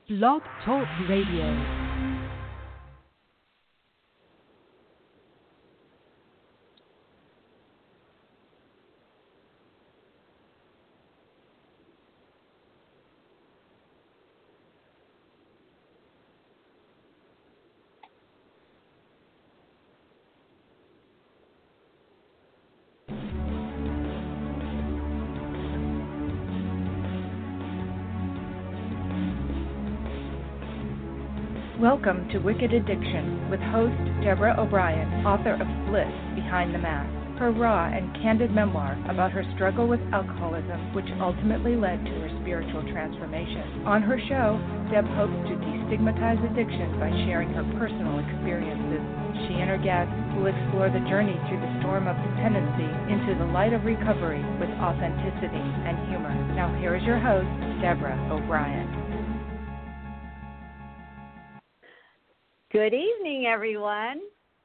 Blog Talk Radio. Welcome to Wicked Addiction with host Deborah O'Brien, author of Bliss Behind the Mask, her raw and candid memoir about her struggle with alcoholism, which ultimately led to her spiritual transformation. On her show, Deb hopes to destigmatize addiction by sharing her personal experiences. She and her guests will explore the journey through the storm of dependency into the light of recovery with authenticity and humor. Now here is your host, Deborah O'Brien. Good evening, everyone.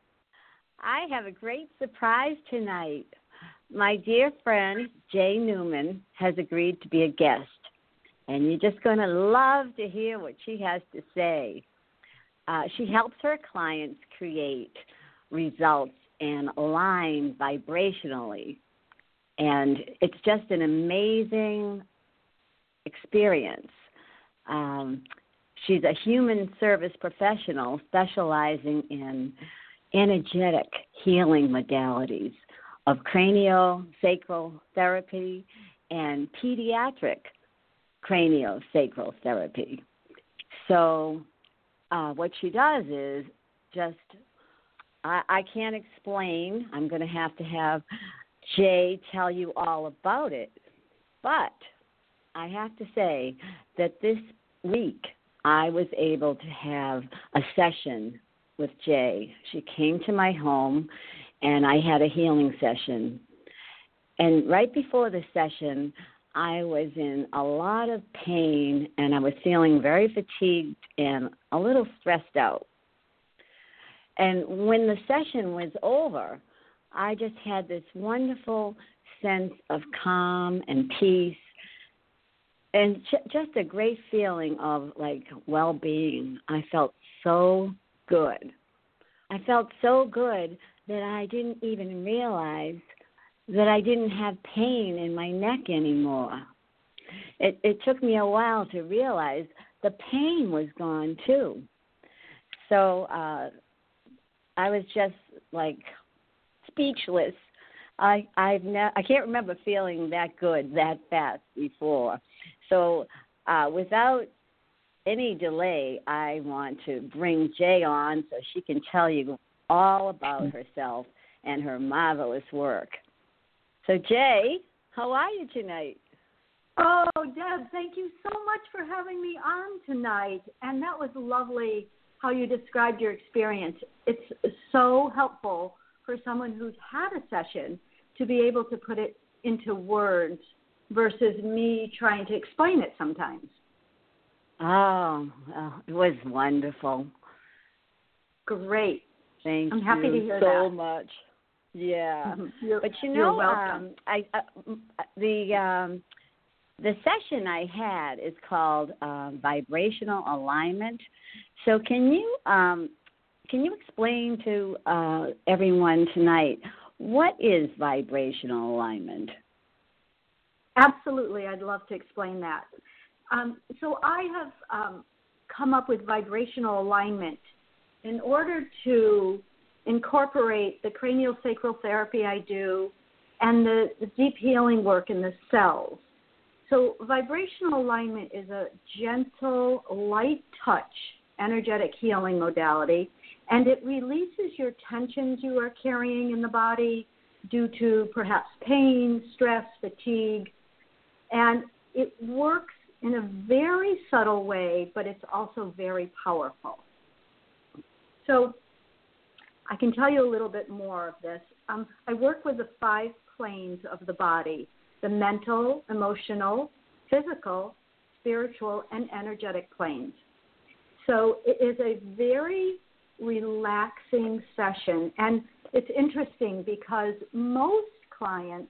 I have a great surprise tonight. My dear friend, Jay Newman, has agreed to be a guest, and you're just going to love to hear what she has to say. She helps her clients create results and align vibrationally, and it's just an amazing experience. She's a human service professional specializing in energetic healing modalities of craniosacral therapy and pediatric craniosacral therapy. So what she does is just, I can't explain. I'm going to have Jay tell you all about it. But I have to say that this week, I was able to have a session with Jay. She came to my home, and I had a healing session. And right before the session, I was in a lot of pain, and I was feeling very fatigued and a little stressed out. And when the session was over, I just had this wonderful sense of calm and peace. And just a great feeling of, like, well-being. I felt so good. I felt so good that I didn't even realize that I didn't have pain in my neck anymore. It took me a while to realize the pain was gone, too. So I was just, like, speechless. I can't remember feeling that good that fast before. So without any delay, I want to bring Jay on so she can tell you all about herself and her marvelous work. So, Jay, how are you tonight? Oh, Deb, thank you so much for having me on tonight. And that was lovely how you described your experience. It's so helpful for someone who's had a session to be able to put it into words versus me trying to explain it sometimes. Oh, it was wonderful. Great. I'm happy to hear so that. much. Yeah. But you're welcome. The session I had is called Vibrational Alignment. So can you explain to everyone tonight, what is vibrational alignment? Absolutely. I'd love to explain that. So I have come up with vibrational alignment in order to incorporate the craniosacral therapy I do and the deep healing work in the cells. So vibrational alignment is a gentle, light touch, energetic healing modality, and it releases your tensions you are carrying in the body due to perhaps pain, stress, fatigue, and it works in a very subtle way, but it's also very powerful. So I can tell you a little bit more of this. I work with the 5 planes of the body, the mental, emotional, physical, spiritual, and energetic planes. So it is a very relaxing session. And it's interesting because most clients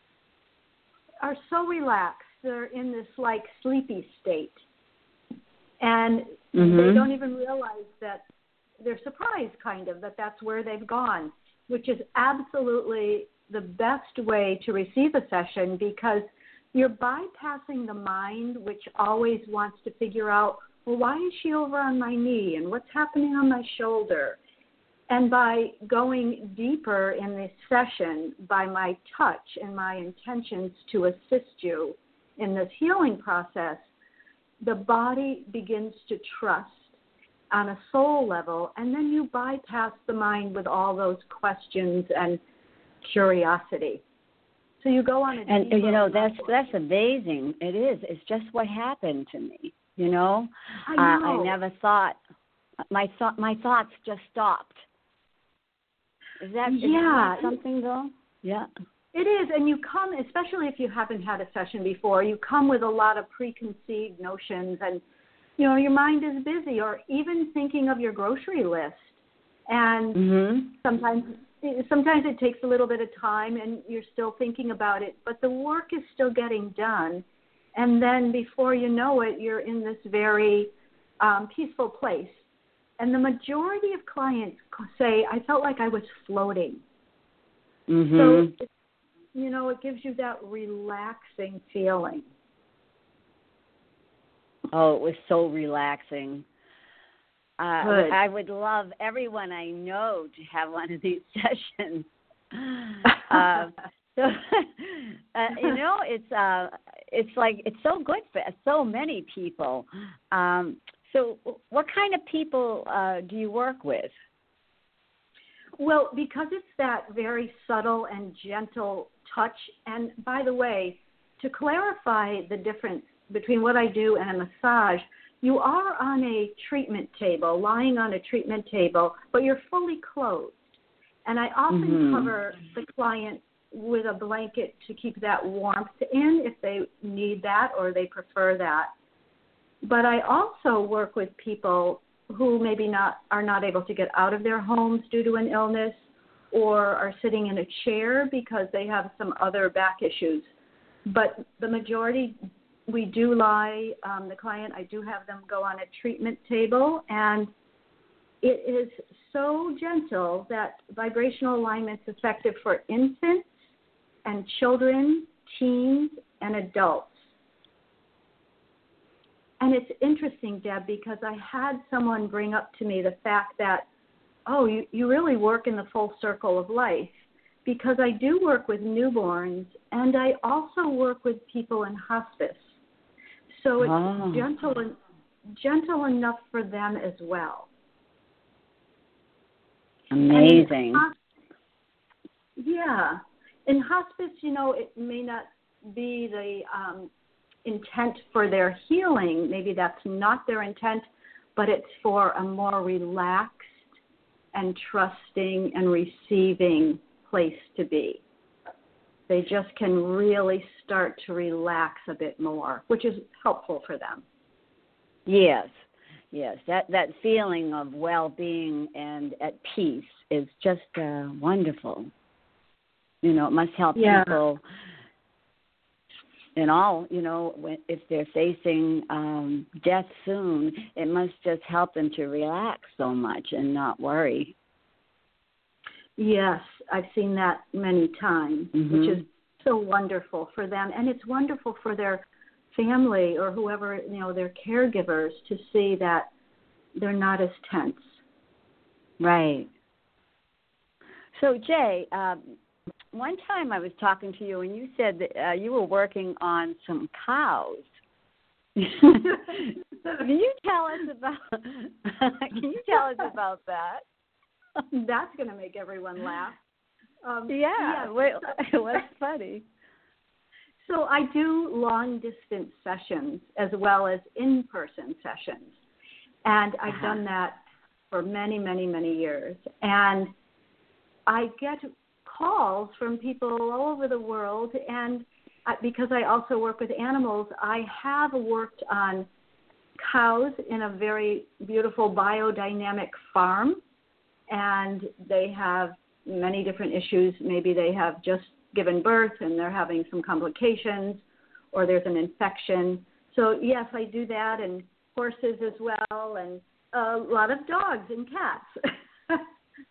are so relaxed. They're in this like sleepy state. And Mm-hmm. they don't even realize that they're surprised, kind of, that that's where they've gone, which is absolutely the best way to receive a session, because you're bypassing the mind, which always wants to figure out, well, why is she over on my knee and what's happening on my shoulder? And by going deeper in this session, by my touch and my intentions to assist you in this healing process, the body begins to trust on a soul level, and then you bypass the mind with all those questions and curiosity. So you go on a And deeper level. that's amazing. It is. It's just what happened to me. I know. I never thought my thoughts just stopped. Is that something though? Yeah. It is, and you come, especially if you haven't had a session before, you come with a lot of preconceived notions, and your mind is busy, or even thinking of your grocery list. And Mm-hmm. sometimes it takes a little bit of time, and you're still thinking about it, but the work is still getting done. And then before you know it, you're in this very peaceful place. And the majority of clients say, I felt like I was floating. Mm-hmm. So, it gives you that relaxing feeling. Oh, it was so relaxing. Good. I would love everyone I know to have one of these sessions. It's like it's so good for so many people. So, what kind of people do you work with? Well, because it's that very subtle and gentle touch, and by the way, to clarify the difference between what I do and a massage, you are on a treatment table, lying on a treatment table, but you're fully clothed. And I often cover the client with a blanket to keep that warmth in if they need that or they prefer that. But I also work with people who maybe are not able to get out of their homes due to an illness, or are sitting in a chair because they have some other back issues. But the majority, we do lie, the client, I do have them go on a treatment table, and it is so gentle that vibrational alignment's effective for infants and children, teens, and adults. And it's interesting, Deb, because I had someone bring up to me the fact that, you really work in the full circle of life, because I do work with newborns, and I also work with people in hospice. So it's gentle enough for them as well. Amazing. In hospice, it may not be the intent for their healing. Maybe that's not their intent, but it's for a more relaxed and trusting and receiving place to be. They just can really start to relax a bit more, which is helpful for them. Yes, that feeling of well-being and at peace is just wonderful. It must help people in all, if they're facing death soon, it must just help them to relax so much and not worry. Yes, I've seen that many times, which is so wonderful for them. And it's wonderful for their family or whoever, their caregivers, to see that they're not as tense. Right. So, Jay, one time I was talking to you and you said that you were working on some cows. Can you tell us about that? That's going to make everyone laugh. What's funny? So I do long-distance sessions as well as in-person sessions. And I've done that for many, many, many years. And I get calls from people all over the world. And because I also work with animals, I have worked on cows in a very beautiful biodynamic farm. And they have many different issues. Maybe they have just given birth and they're having some complications, or there's an infection. So, yes, I do that. And horses as well, and a lot of dogs and cats.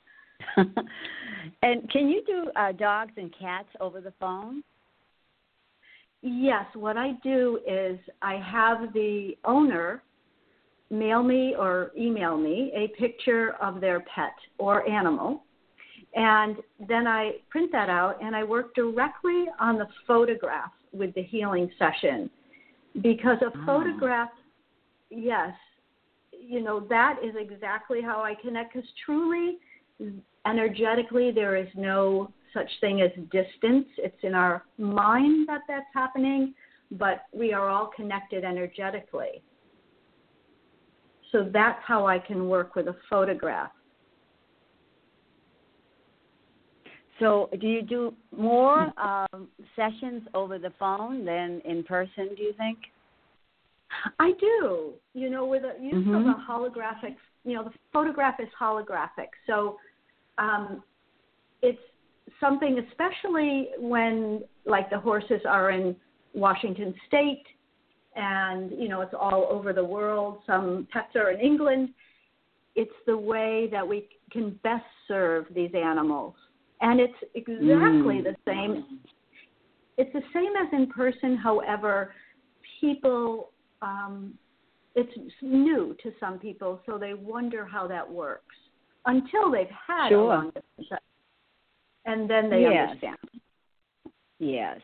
And can you do dogs and cats over the phone? Yes, what I do is I have the owner mail me or email me a picture of their pet or animal, and then I print that out and I work directly on the photograph with the healing session, because a photograph, yes, that is exactly how I connect, because truly, energetically, there is no such thing as distance. It's in our mind that that's happening, but we are all connected energetically. So that's how I can work with a photograph. So do you do more sessions over the phone than in person, do you think? I do. With the use of a holographic, the photograph is holographic. So it's something, especially when, like, the horses are in Washington State and, it's all over the world. Some pets are in England. It's the way that we can best serve these animals. And it's exactly the same. It's the same as in person. However, people, it's new to some people, so they wonder how that works until they've had a long distance. And then they understand. Yes.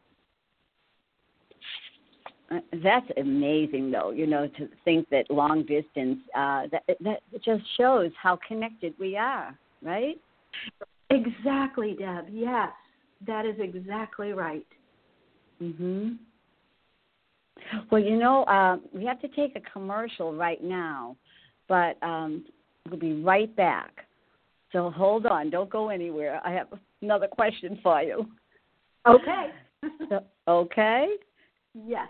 That's amazing, though, to think that long distance, that just shows how connected we are, right? Exactly, Deb. Yes, that is exactly right. Mhm. Well, we have to take a commercial right now, but we'll be right back. So hold on. Don't go anywhere. I have another question for you. Okay. Okay? Yes.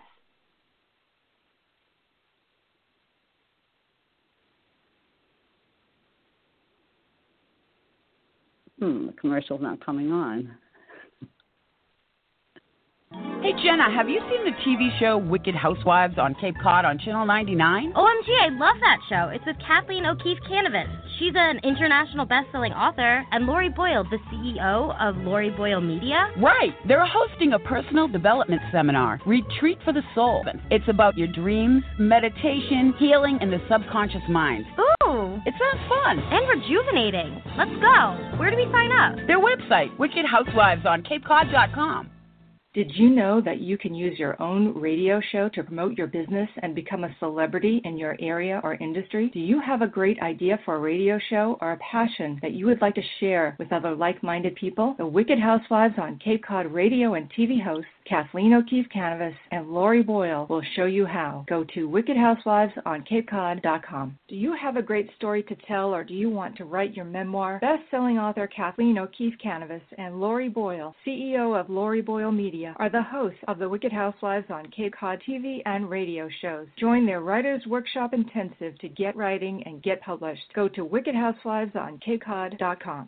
The commercial's not coming on. Hey, Jenna, have you seen the TV show Wicked Housewives on Cape Cod on Channel 99? OMG, I love that show. It's with Kathleen O'Keefe Canavas. She's an international best-selling author, and Lori Boyle, the CEO of Lori Boyle Media. Right. They're hosting a personal development seminar, Retreat for the Soul. It's about your dreams, meditation, healing, and the subconscious mind. Ooh. It sounds fun. And rejuvenating. Let's go. Where do we sign up? Their website, wickedhousewivesonCapeCod.com. Did you know that you can use your own radio show to promote your business and become a celebrity in your area or industry? Do you have a great idea for a radio show or a passion that you would like to share with other like-minded people? The Wicked Housewives on Cape Cod radio and TV hosts Kathleen O'Keefe Canavas and Lori Boyle will show you how. Go to wickedhousewivesonCapeCod.com. Do you have a great story to tell, or do you want to write your memoir? Best-selling author Kathleen O'Keefe Canavas and Lori Boyle, CEO of Lori Boyle Media, are the hosts of the Wicked Housewives on Cape Cod TV and radio shows. Join their Writers Workshop Intensive to get writing and get published. Go to wickedhousewivesonCapeCod.com.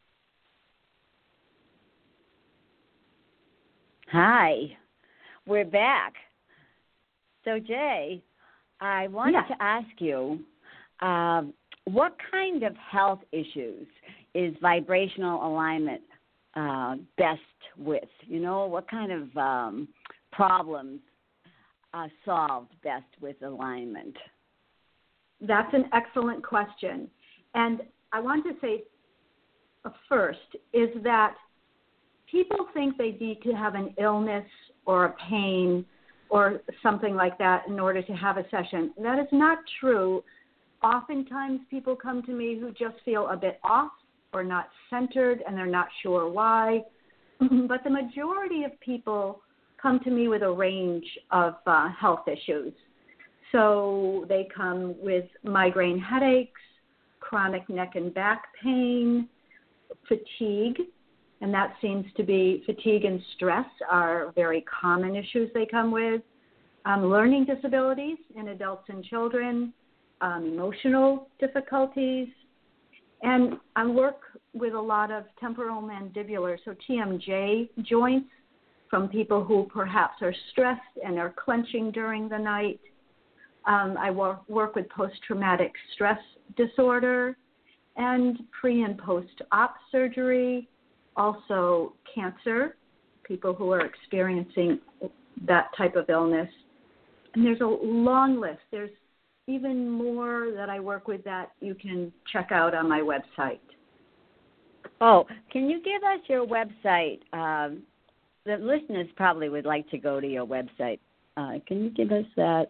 Hi, we're back. So, Jay, I wanted to ask you, what kind of health issues is vibrational alignment best with? What kind of problems are solved best with alignment? That's an excellent question. And I want to say first is that people think they need to have an illness or a pain or something like that in order to have a session. That is not true. Oftentimes people come to me who just feel a bit off or not centered, and they're not sure why. But the majority of people come to me with a range of health issues. So they come with migraine headaches, chronic neck and back pain, fatigue, and that seems to be fatigue and stress are very common issues they come with, learning disabilities in adults and children, emotional difficulties, and I work with a lot of temporal mandibular, so TMJ joints from people who perhaps are stressed and are clenching during the night, I work with post-traumatic stress disorder and pre- and post-op surgery, also cancer, people who are experiencing that type of illness. And there's a long list. There's even more that I work with that you can check out on my website. Oh, can you give us your website? The listeners probably would like to go to your website. Can you give us that?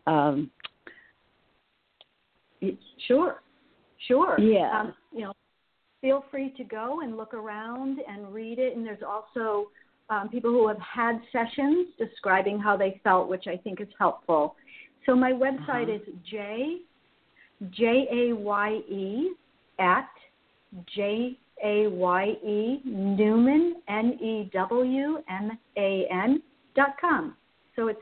Sure. Yeah. Feel free to go and look around and read it. And there's also people who have had sessions describing how they felt, which I think is helpful. So my website is JAYE at Newman, NEWMAN.com. So it's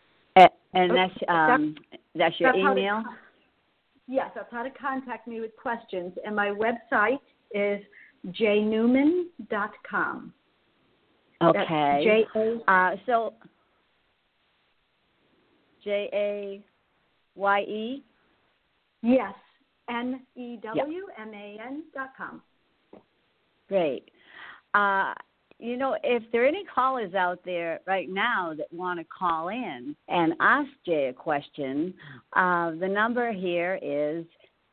that's your email? Yes, that's how to contact me with questions. And my website is jnewman.com. Okay. So JAYE? Yes, NEWMAN.com. Great. If there are any callers out there right now that want to call in and ask Jay a question, the number here is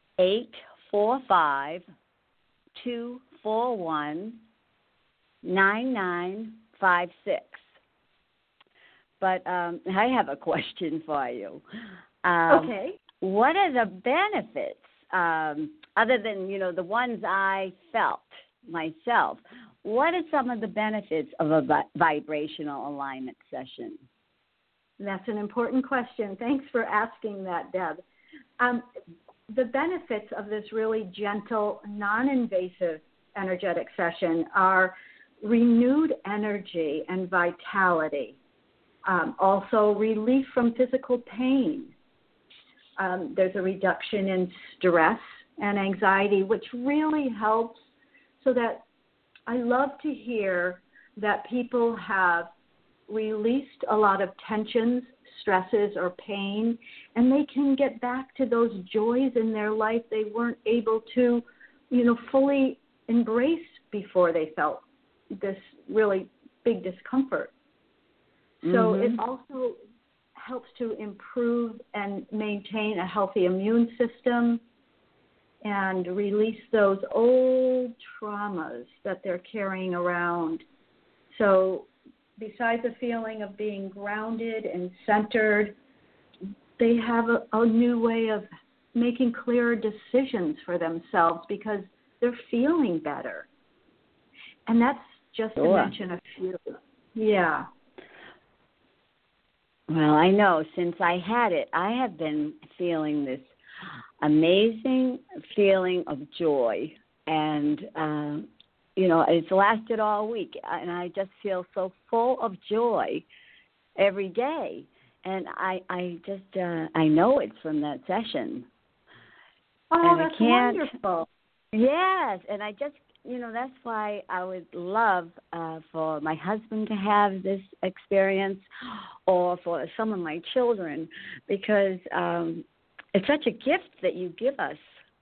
845-241-9956. But I have a question for you. Okay. What are the benefits, other than, the ones I felt myself? What are some of the benefits of a vibrational alignment session? That's an important question. Thanks for asking that, Deb. The benefits of this really gentle, non-invasive energetic session are renewed energy and vitality, also relief from physical pain. There's a reduction in stress and anxiety, which really helps, so that I love to hear that people have released a lot of tensions, stresses, or pain, and they can get back to those joys in their life they weren't able to, fully embrace before they felt this really big discomfort. So it also helps to improve and maintain a healthy immune system and release those old traumas that they're carrying around. So besides the feeling of being grounded and centered, they have a new way of making clearer decisions for themselves because they're feeling better. And that's just to mention a few. Yeah. Well, I know since I had it, I have been feeling this amazing feeling of joy. And, it's lasted all week. And I just feel so full of joy every day. And I know it's from that session. Oh, and that's wonderful. Yes. And I just, that's why I would love for my husband to have this experience, or for some of my children, because it's such a gift that you give us.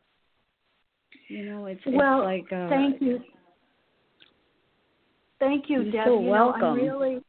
It's like... thank you. Thank you, Deb. You're so welcome.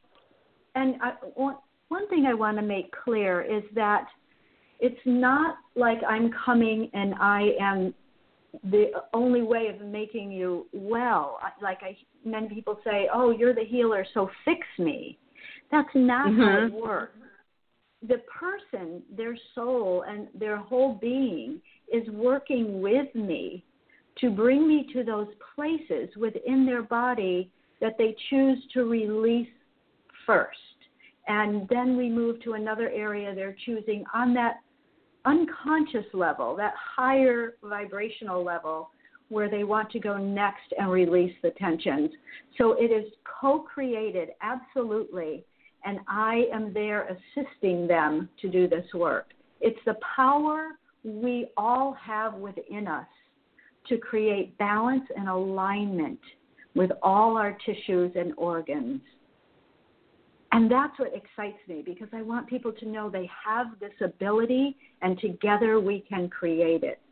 One thing I want to make clear is that it's not like I'm coming and I am the only way of making you well. Many people say, oh, you're the healer, so fix me. That's not how it works. The person, their soul, and their whole being is working with me to bring me to those places within their body that they choose to release first. And then we move to another area they're choosing on that unconscious level, that higher vibrational level, where they want to go next and release the tensions. So it is co-created, absolutely, and I am there assisting them to do this work. It's the power we all have within us to create balance and alignment with all our tissues and organs. And that's what excites me, because I want people to know they have this ability, and together we can create it.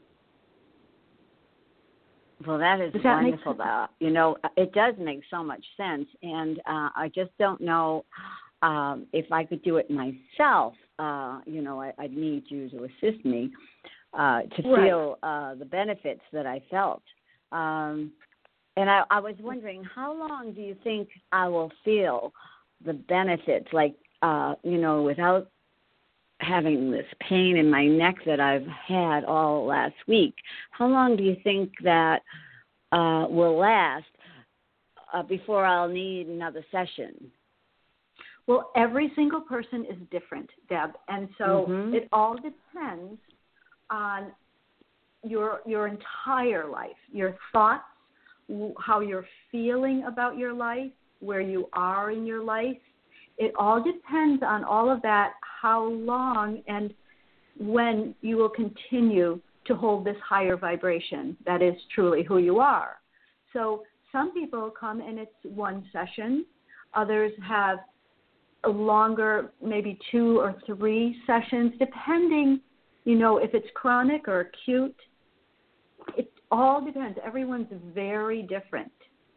Well, that is wonderful. It does make so much sense, and I just don't know if I could do it myself. I'd need you to assist me to feel the benefits that I felt. And I was wondering, how long do you think I will feel the benefits, without having this pain in my neck that I've had all last week? How long do you think that will last before I'll need another session? Well, every single person is different, Deb, and so it all depends on your entire life, your thoughts, how you're feeling about your life, where you are in your life. It all depends on all of that, how long and when you will continue to hold this higher vibration that is truly who you are. So some people come and it's one session. Others have a longer, maybe 2 or 3 sessions, depending, if it's chronic or acute. It all depends. Everyone's very different.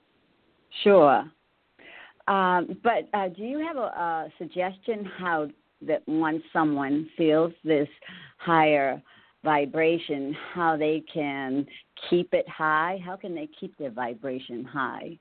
Sure. But do you have a suggestion how that once someone feels this higher vibration, how they can keep it high? How can they keep their vibration high?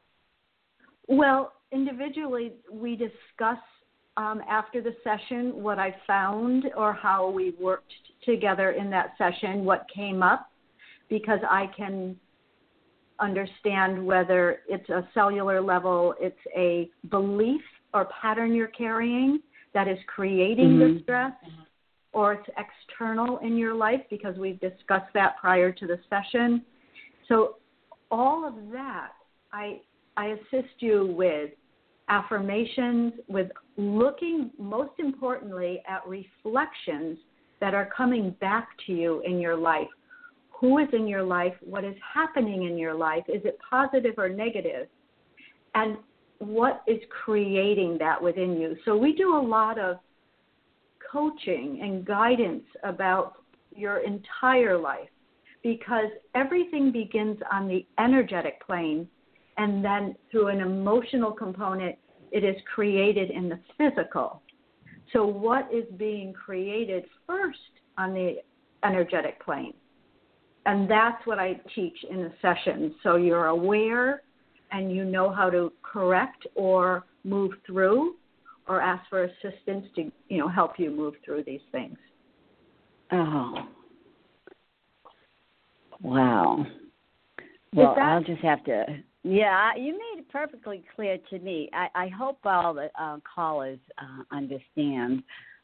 Well, individually, we discuss after the session what I found or how we worked together in that session, what came up, because I can understand whether it's a cellular level, it's a belief or pattern you're carrying that is creating the stress, or it's external in your life, because we've discussed that prior to the session. So all of that, I assist you with affirmations, with looking most importantly at reflections that are coming back to you in your life. Who is in your life? What is happening in your life? Is it positive or negative? And what is creating that within you? So we do a lot of coaching and guidance about your entire life, because everything begins on the energetic plane, and then through an emotional component, it is created in the physical. So what is being created first on the energetic plane? And that's what I teach in the sessions. So you're aware and you know how to correct or move through, or ask for assistance to, help you move through these things. Oh. Wow. Well, I'll just have to, you made it perfectly clear to me. I hope all the callers understand.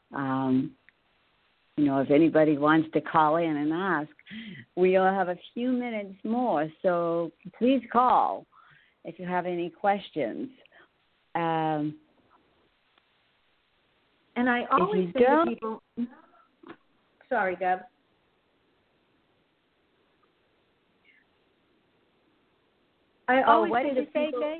If anybody wants to call in and ask, we all have a few minutes more, so please call if you have any questions. And I always say to people, sorry, Deb. What did you say, Jay?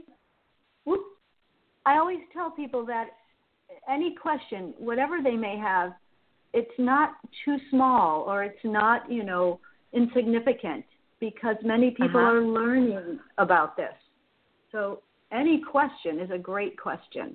I always tell people that any question, whatever they may have, it's not too small, or it's not, insignificant, because many people are learning about this. So any question is a great question.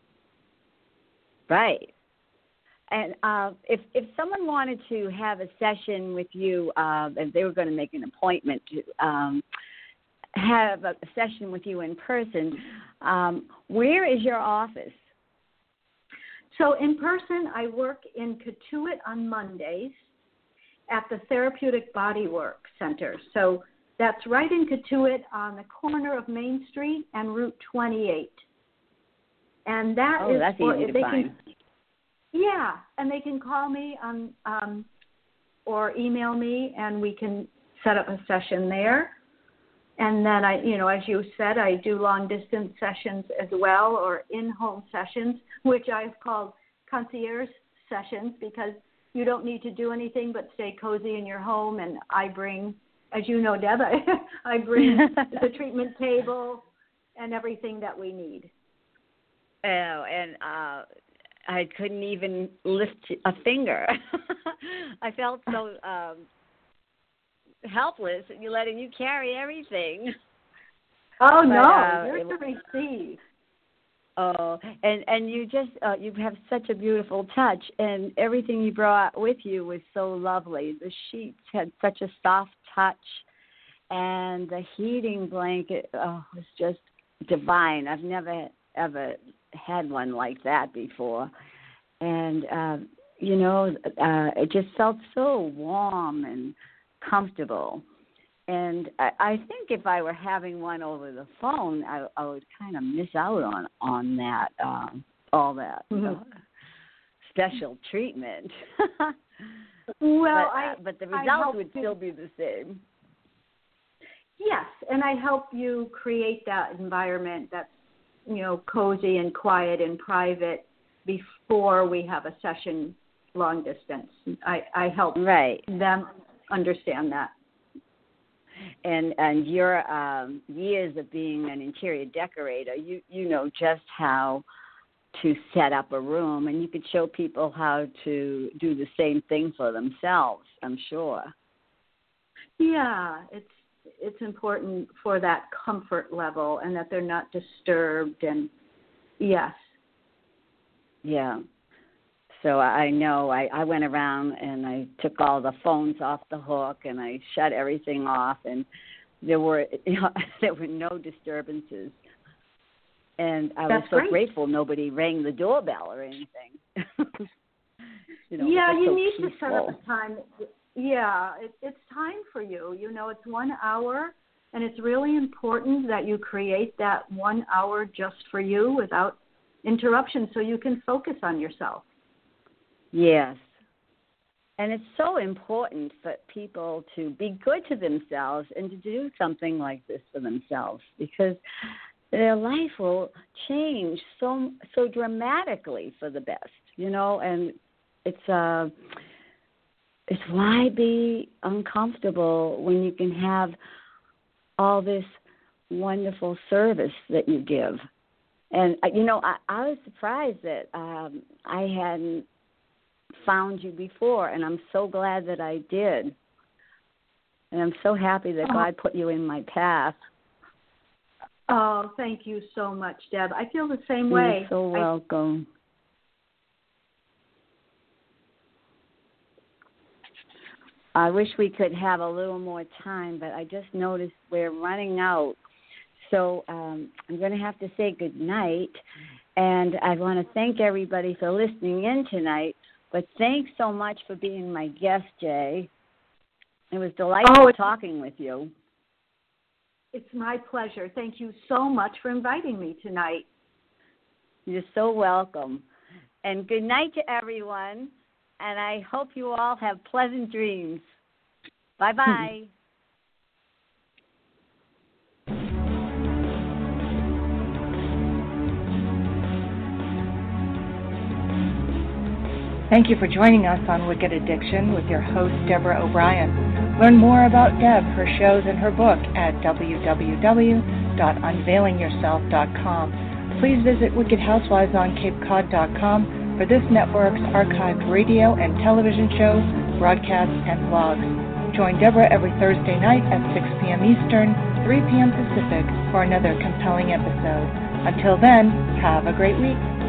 Right. And if someone wanted to have a session with you, and they were going to make an appointment to have a session with you in person, where is your office? So in person, I work in Cotuit on Mondays at the Therapeutic Bodywork Center. So that's right in Cotuit on the corner of Main Street and Route 28. And that's easy to find. Yeah, and they can call me or email me, and we can set up a session there. And then as you said, I do long-distance sessions as well, or in-home sessions, which I've called concierge sessions, because you don't need to do anything but stay cozy in your home. And I bring, as you know, Deb, I bring the treatment table and everything that we need. And I couldn't even lift a finger. I felt so helpless. You're letting you carry everything. Oh, But, no, you're to receive. Oh, and you just you have such a beautiful touch, and everything you brought with you was so lovely. The sheets had such a soft touch, and the heating blanket was just divine. I've never ever had one like that before, and it just felt so warm and comfortable. And I think if I were having one over the phone, I would kind of miss out on that, all that special treatment. Well, but the results would still be the same. Yes, and I help you create that environment that's, cozy and quiet and private before we have a session long distance. I help them understand that. And your years of being an interior decorator, you know just how to set up a room, and you could show people how to do the same thing for themselves, I'm sure. Yeah, it's important for that comfort level and that they're not disturbed, and yes. Yeah. So I know I went around and I took all the phones off the hook and I shut everything off, and there were no disturbances. And I was so grateful nobody rang the doorbell or anything. You need peaceful. to set up a time. Yeah, it's time for you. It's 1 hour, and it's really important that you create that 1 hour just for you without interruption so you can focus on yourself. Yes. And it's so important for people to be good to themselves and to do something like this for themselves, because their life will change so dramatically for the best, and it's why be uncomfortable when you can have all this wonderful service that you give. And, I was surprised that I hadn't found you before, and I'm so glad that I did. And I'm so happy that God put you in my path. Oh, thank you so much, Deb. I feel the same way. You're so welcome. I wish we could have a little more time, but I just noticed we're running out. So I'm going to have to say good night. And I want to thank everybody for listening in tonight. But thanks so much for being my guest, Jay. It was delightful talking with you. It's my pleasure. Thank you so much for inviting me tonight. You're so welcome. And good night to everyone. And I hope you all have pleasant dreams. Bye-bye. Thank you for joining us on Wicked Addiction with your host, Deborah O'Brien. Learn more about Deb, her shows, and her book at www.unveilingyourself.com. Please visit wickedhousewivesonCapeCod.com for this network's archived radio and television shows, broadcasts, and blogs. Join Deborah every Thursday night at 6 p.m. Eastern, 3 p.m. Pacific for another compelling episode. Until then, have a great week.